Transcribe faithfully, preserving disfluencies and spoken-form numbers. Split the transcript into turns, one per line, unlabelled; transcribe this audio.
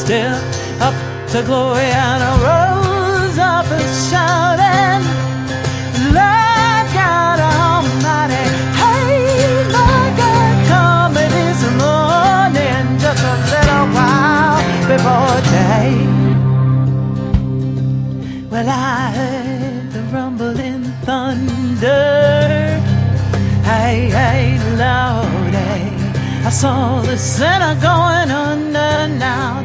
step up to glory, and I rose up and shouted, Lord God Almighty, hey, my God, coming is the morning, just a little while before day. Well, I heard the rumbling thunder, hey, hey, Lord, hey. I saw the sinner going